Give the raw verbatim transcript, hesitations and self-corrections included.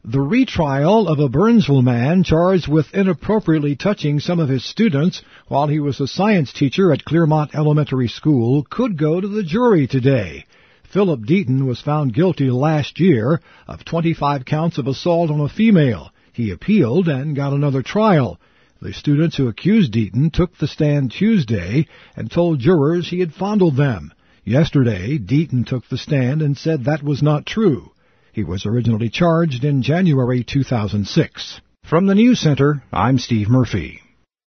The retrial of a Burnsville man charged with inappropriately touching some of his students while he was a science teacher at Clearmont Elementary School could go to the jury today. Philip Deaton was found guilty last year of twenty-five counts of assault on a female. He appealed and got another trial. The students who accused Deaton took the stand Tuesday and told jurors he had fondled them. Yesterday, Deaton took the stand and said that was not true. He was originally charged in January two thousand six. From the News Center, I'm Steve Murphy.